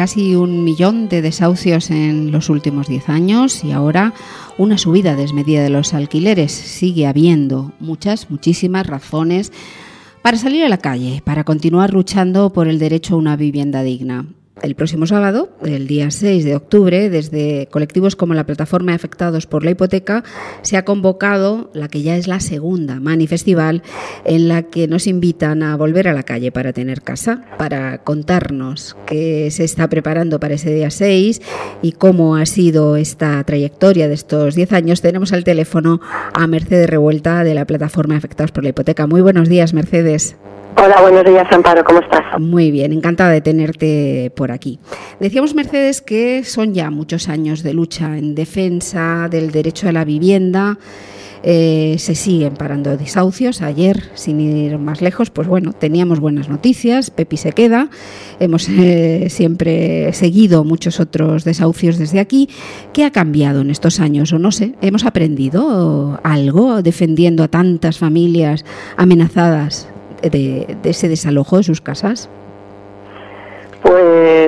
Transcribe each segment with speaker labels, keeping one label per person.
Speaker 1: casi 1 millón de desahucios en los últimos 10 años y ahora una subida desmedida de los alquileres. Sigue habiendo muchísimas razones para salir a la calle, para continuar luchando por el derecho a una vivienda digna. El próximo sábado, el día 6 de octubre, desde colectivos como la Plataforma de Afectados por la Hipoteca, se ha convocado la que ya es la segunda manifestival en la que nos invitan a volver a la calle para tener casa, para contarnos qué se está preparando para ese día 6 y cómo ha sido esta trayectoria de estos 10 años. Tenemos al teléfono a Mercedes Revuelta de la Plataforma de Afectados por la Hipoteca. Muy buenos días, Mercedes.
Speaker 2: Hola, buenos días, Amparo, ¿cómo estás?
Speaker 1: Muy bien, encantada de tenerte por aquí. Decíamos, Mercedes, que son ya muchos años de lucha en defensa del derecho a la vivienda. Se siguen parando desahucios. Ayer, sin ir más lejos, pues bueno, teníamos buenas noticias. Pepi se queda. Hemos siempre seguido muchos otros desahucios desde aquí. ¿Qué ha cambiado en estos años? O no sé, ¿hemos aprendido algo defendiendo a tantas familias amenazadas de ese desalojo de sus casas?
Speaker 2: Pues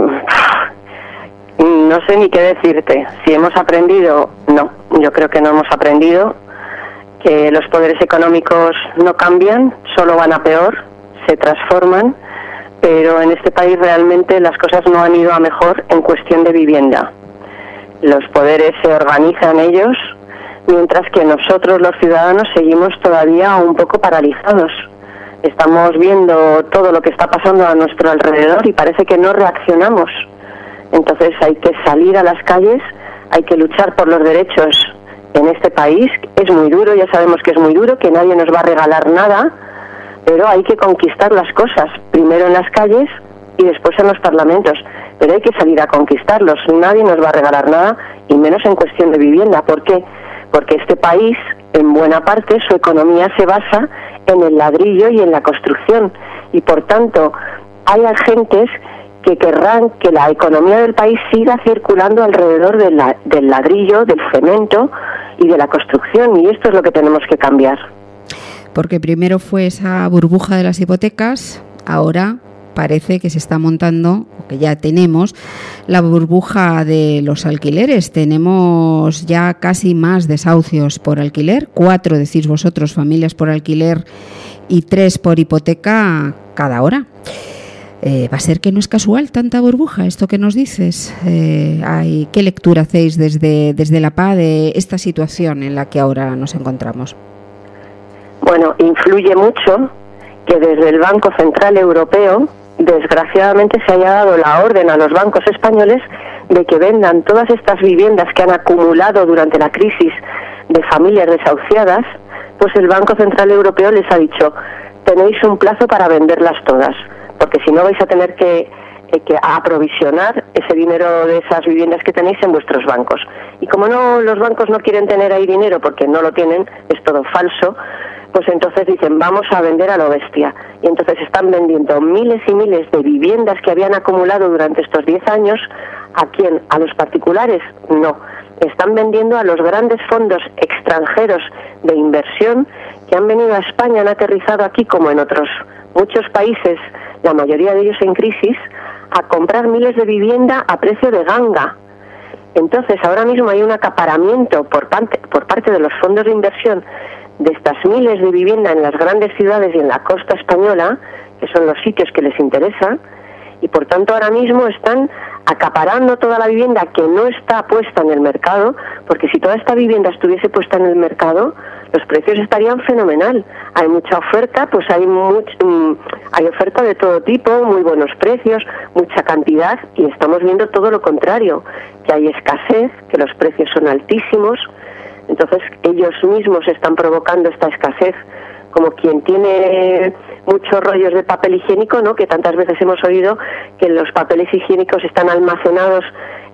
Speaker 2: no sé ni qué decirte. Si hemos aprendido, no. Yo creo que no hemos aprendido, que los poderes económicos no cambian, solo van a peor, se transforman, pero en este país realmente las cosas no han ido a mejor en cuestión de vivienda. Los poderes se organizan ellos, mientras que nosotros los ciudadanos seguimos todavía un poco paralizados. Estamos viendo todo lo que está pasando a nuestro alrededor y parece que no reaccionamos. Entonces hay que salir a las calles, hay que luchar por los derechos en este país. Es muy duro, ya sabemos que es muy duro, que nadie nos va a regalar nada, pero hay que conquistar las cosas, primero en las calles y después en los parlamentos. Pero hay que salir a conquistarlos, nadie nos va a regalar nada, y menos en cuestión de vivienda. ¿Por qué? Porque este país, en buena parte, su economía se basa en el ladrillo y en la construcción, y por tanto hay agentes que querrán que la economía del país siga circulando alrededor del ladrillo, del cemento y de la construcción, y esto es lo que tenemos que cambiar.
Speaker 1: Porque primero fue esa burbuja de las hipotecas, ahora parece que se está montando, o que ya tenemos, la burbuja de los alquileres. Tenemos ya casi más desahucios por alquiler, 4, decís vosotros, familias por alquiler y 3 por hipoteca cada hora. ¿Va a ser que no es casual tanta burbuja, esto que nos dices? ¿Qué lectura hacéis desde la PA de esta situación en la que ahora nos encontramos?
Speaker 2: Bueno, influye mucho que desde el Banco Central Europeo, desgraciadamente, se haya dado la orden a los bancos españoles de que vendan todas estas viviendas que han acumulado durante la crisis de familias desahuciadas. Pues el Banco Central Europeo les ha dicho: tenéis un plazo para venderlas todas, porque si no vais a tener que aprovisionar ese dinero de esas viviendas que tenéis en vuestros bancos. Y como no, los bancos no quieren tener ahí dinero porque no lo tienen, es todo falso, pues entonces dicen: vamos a vender a lo bestia. Y entonces están vendiendo miles y miles de viviendas que habían acumulado durante estos 10 años. ¿A quién? ¿A los particulares? No. Están vendiendo a los grandes fondos extranjeros de inversión que han venido a España, han aterrizado aquí como en otros muchos países, la mayoría de ellos en crisis, a comprar miles de vivienda a precio de ganga. Entonces ahora mismo hay un acaparamiento por parte de los fondos de inversión de estas miles de viviendas en las grandes ciudades y en la costa española, que son los sitios que les interesan, y por tanto ahora mismo están acaparando toda la vivienda que no está puesta en el mercado, porque si toda esta vivienda estuviese puesta en el mercado, los precios estarían fenomenal. Hay mucha oferta, pues hay oferta de todo tipo, muy buenos precios, mucha cantidad, y estamos viendo todo lo contrario, que hay escasez, que los precios son altísimos. Entonces ellos mismos están provocando esta escasez, como quien tiene muchos rollos de papel higiénico, ¿no? Que tantas veces hemos oído que los papeles higiénicos están almacenados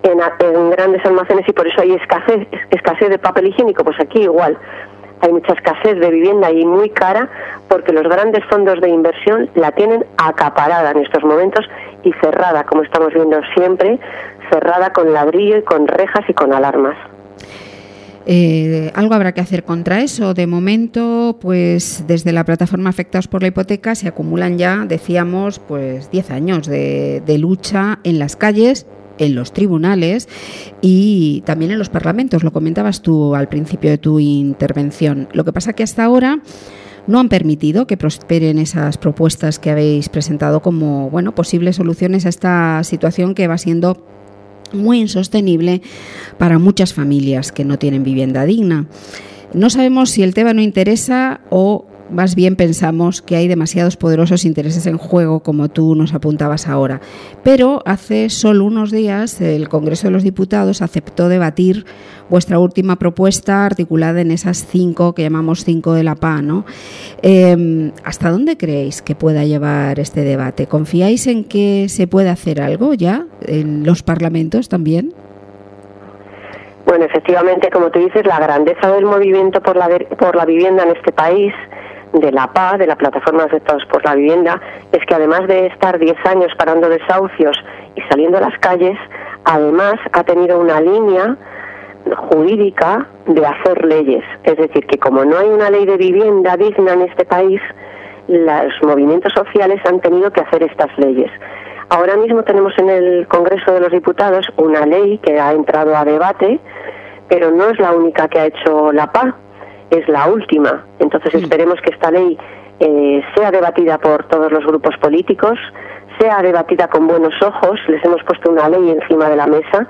Speaker 2: en grandes almacenes y por eso hay escasez de papel higiénico. Pues aquí igual hay mucha escasez de vivienda y muy cara, porque los grandes fondos de inversión la tienen acaparada en estos momentos y cerrada, como estamos viendo siempre, cerrada con ladrillo y con rejas y con alarmas.
Speaker 1: Algo habrá que hacer contra eso. De momento, pues desde la plataforma Afectados por la Hipoteca se acumulan ya, decíamos, pues 10 años de lucha en las calles, en los tribunales y también en los parlamentos. Lo comentabas tú al principio de tu intervención. Lo que pasa que hasta ahora no han permitido que prosperen esas propuestas que habéis presentado como, bueno, posibles soluciones a esta situación que va siendo muy insostenible para muchas familias que no tienen vivienda digna. No sabemos si el tema no interesa o más bien pensamos que hay demasiados poderosos intereses en juego, como tú nos apuntabas ahora. Pero hace solo unos días el Congreso de los Diputados aceptó debatir vuestra última propuesta articulada en esas 5 que llamamos 5 de la PA, ¿no? ¿Hasta dónde creéis que pueda llevar este debate? ¿Confiáis en que se puede hacer algo ya en los parlamentos también?
Speaker 2: Bueno, efectivamente, como tú dices, la grandeza del movimiento por la vivienda en este país, de la PA, de la Plataforma Afectados por la Vivienda, es que además de estar 10 años parando desahucios y saliendo a las calles, además ha tenido una línea jurídica de hacer leyes. Es decir, que como no hay una ley de vivienda digna en este país, los movimientos sociales han tenido que hacer estas leyes. Ahora mismo tenemos en el Congreso de los Diputados una ley que ha entrado a debate, pero no es la única que ha hecho la PA, es la última. Entonces esperemos que esta ley sea debatida por todos los grupos políticos, sea debatida con buenos ojos. Les hemos puesto una ley encima de la mesa,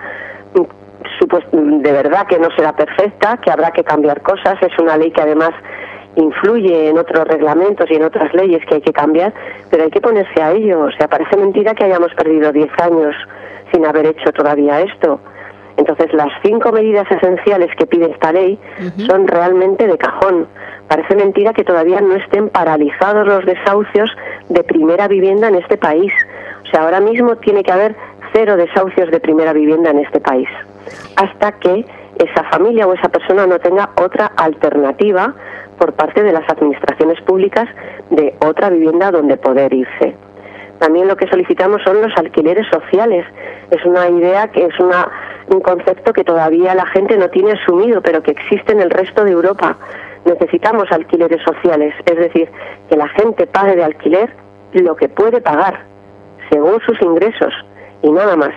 Speaker 2: de verdad que no será perfecta, que habrá que cambiar cosas. Es una ley que además influye en otros reglamentos y en otras leyes que hay que cambiar, pero hay que ponerse a ello. O sea, parece mentira que hayamos perdido 10 años sin haber hecho todavía esto. Entonces, las 5 medidas esenciales que pide esta ley son realmente de cajón. Parece mentira que todavía no estén paralizados los desahucios de primera vivienda en este país. O sea, ahora mismo tiene que haber 0 desahucios de primera vivienda en este país, hasta que esa familia o esa persona no tenga otra alternativa por parte de las administraciones públicas de otra vivienda donde poder irse. También lo que solicitamos son los alquileres sociales. Es una idea que es un concepto que todavía la gente no tiene asumido, pero que existe en el resto de Europa. Necesitamos alquileres sociales, es decir, que la gente pague de alquiler lo que puede pagar, según sus ingresos, y nada más.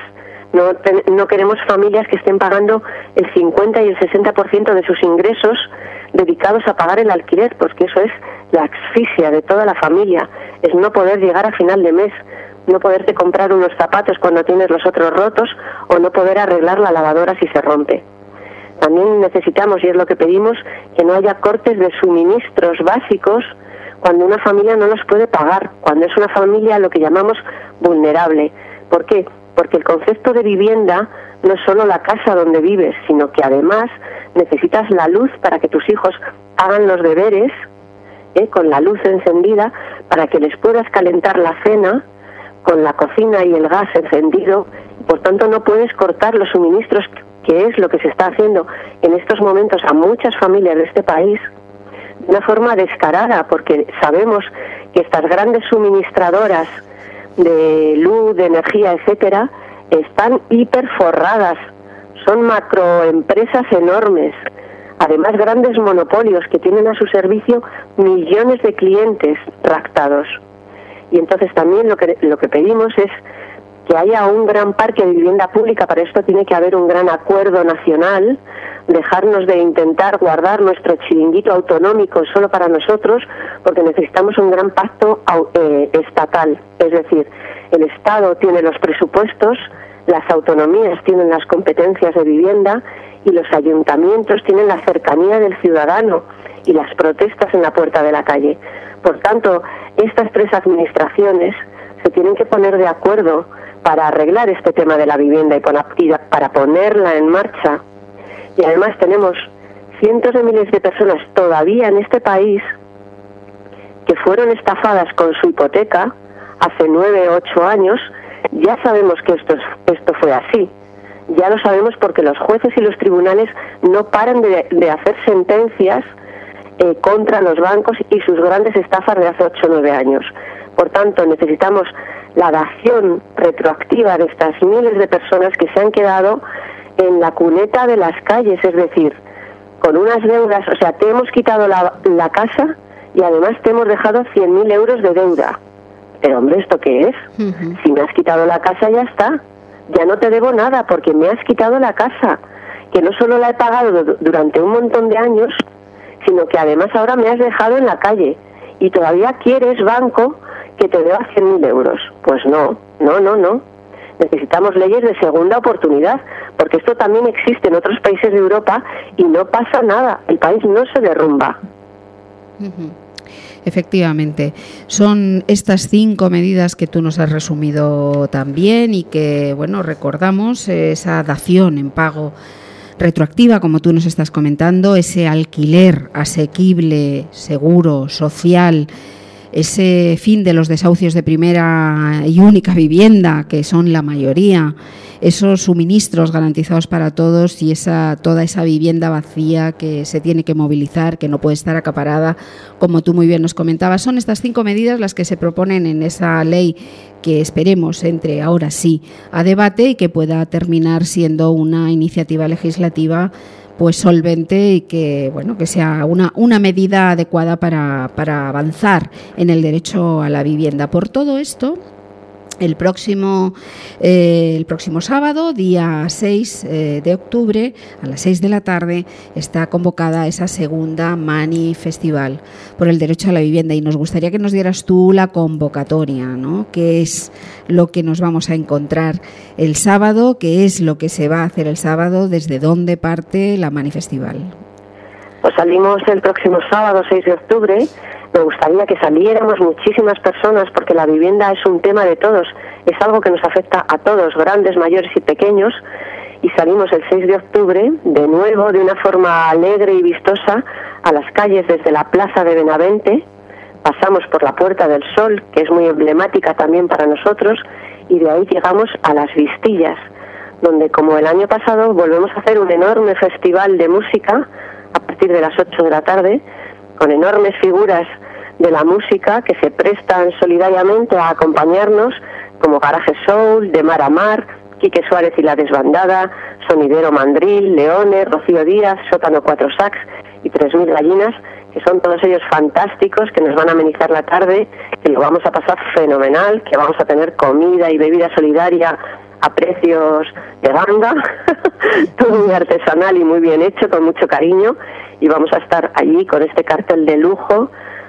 Speaker 2: No queremos familias que estén pagando el 50 y el 60% de sus ingresos dedicados a pagar el alquiler, porque eso es la asfixia de toda la familia, es no poder llegar a final de mes, no poderte comprar unos zapatos cuando tienes los otros rotos o no poder arreglar la lavadora si se rompe. También necesitamos, y es lo que pedimos, que no haya cortes de suministros básicos cuando una familia no los puede pagar, cuando es una familia lo que llamamos vulnerable. ¿Por qué? Porque el concepto de vivienda no es solo la casa donde vives, sino que además necesitas la luz para que tus hijos hagan los deberes, con la luz encendida, para que les puedas calentar la cena, con la cocina y el gas encendido. Por tanto, no puedes cortar los suministros, que es lo que se está haciendo en estos momentos a muchas familias de este país, de una forma descarada, porque sabemos que estas grandes suministradoras de luz, de energía, etcétera, están hiperforradas. Son macroempresas enormes, además grandes monopolios que tienen a su servicio millones de clientes raptados. Y entonces también lo que pedimos es que haya un gran parque de vivienda pública. Para esto tiene que haber un gran acuerdo nacional, dejarnos de intentar guardar nuestro chiringuito autonómico solo para nosotros, porque necesitamos un gran pacto estatal. Es decir, el Estado tiene los presupuestos, las autonomías tienen las competencias de vivienda y los ayuntamientos tienen la cercanía del ciudadano y las protestas en la puerta de la calle. Por tanto, estas 3 administraciones se tienen que poner de acuerdo para arreglar este tema de la vivienda y para ponerla en marcha. Y además tenemos cientos de miles de personas todavía en este país que fueron estafadas con su hipoteca hace 9 o 8 años. Ya sabemos que esto fue así. Ya lo sabemos porque los jueces y los tribunales no paran de hacer sentencias contra los bancos y sus grandes estafas de hace 8 o 9 años. Por tanto, necesitamos la dación retroactiva de estas miles de personas que se han quedado en la cuneta de las calles, es decir, con unas deudas, o sea, te hemos quitado la casa y además te hemos dejado 100.000 euros de deuda. Pero hombre, ¿esto qué es? Uh-huh. Si me has quitado la casa, ya está. Ya no te debo nada porque me has quitado la casa, que no solo la he pagado durante un montón de años, sino que además ahora me has dejado en la calle y todavía quieres, banco, que te deba 100.000 euros. Pues no. Necesitamos leyes de segunda oportunidad, porque esto también existe en otros países de Europa y no pasa nada, el país no se derrumba.
Speaker 1: Uh-huh. Efectivamente, son estas 5 medidas que tú nos has resumido también y que, bueno, recordamos esa dación en pago retroactiva, como tú nos estás comentando, ese alquiler asequible, seguro, social, ese fin de los desahucios de primera y única vivienda, que son la mayoría, esos suministros garantizados para todos y toda esa vivienda vacía que se tiene que movilizar, que no puede estar acaparada, como tú muy bien nos comentabas. Son estas 5 medidas las que se proponen en esa ley que esperemos entre ahora sí a debate y que pueda terminar siendo una iniciativa legislativa pues solvente y que bueno que sea una medida adecuada para avanzar en el derecho a la vivienda. Por todo esto, el próximo sábado, día 6 de octubre, a las 6 de la tarde, está convocada esa segunda Mani Festival por el derecho a la vivienda y nos gustaría que nos dieras tú la convocatoria, ¿no? ¿Qué es lo que nos vamos a encontrar el sábado? ¿Qué es lo que se va a hacer el sábado? ¿Desde dónde parte la Mani Festival?
Speaker 2: Pues salimos el próximo sábado, 6 de octubre. Me gustaría que saliéramos muchísimas personas porque la vivienda es un tema de todos, es algo que nos afecta a todos, grandes, mayores y pequeños, y salimos el 6 de octubre de nuevo de una forma alegre y vistosa a las calles desde la Plaza de Benavente, pasamos por la Puerta del Sol, que es muy emblemática también para nosotros, y de ahí llegamos a Las Vistillas, donde como el año pasado volvemos a hacer un enorme festival de música a partir de las 8 de la tarde, con enormes figuras de la música que se prestan solidariamente a acompañarnos, como Garaje Soul, De Mar a Mar, Quique Suárez y La Desbandada, Sonidero Mandril, Leones, Rocío Díaz, Sótano 4 Sax y 3000 Gallinas, que son todos ellos fantásticos, que nos van a amenizar la tarde, que lo vamos a pasar fenomenal, que vamos a tener comida y bebida solidaria a precios de ganga, todo muy artesanal y muy bien hecho, con mucho cariño, y vamos a estar allí con este cartel de lujo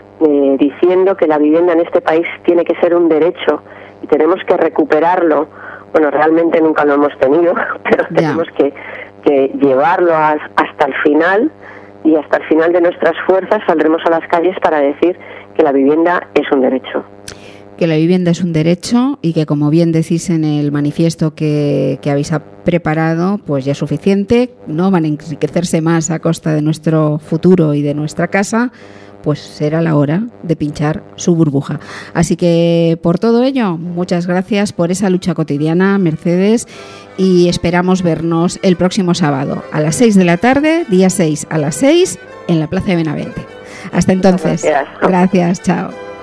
Speaker 2: diciendo que la vivienda en este país tiene que ser un derecho y tenemos que recuperarlo. Bueno, realmente nunca lo hemos tenido, pero tenemos que llevarlo hasta el final, y hasta el final de nuestras fuerzas saldremos a las calles para decir que la vivienda es un derecho.
Speaker 1: Que la vivienda es un derecho y que, como bien decís en el manifiesto que habéis preparado, pues ya es suficiente, no van a enriquecerse más a costa de nuestro futuro y de nuestra casa, pues será la hora de pinchar su burbuja. Así que por todo ello, muchas gracias por esa lucha cotidiana, Mercedes, y esperamos vernos el próximo sábado a las 6 de la tarde, día 6 a las 6, en la Plaza de Benavente. Hasta entonces.
Speaker 2: Gracias.
Speaker 1: Gracias, chao.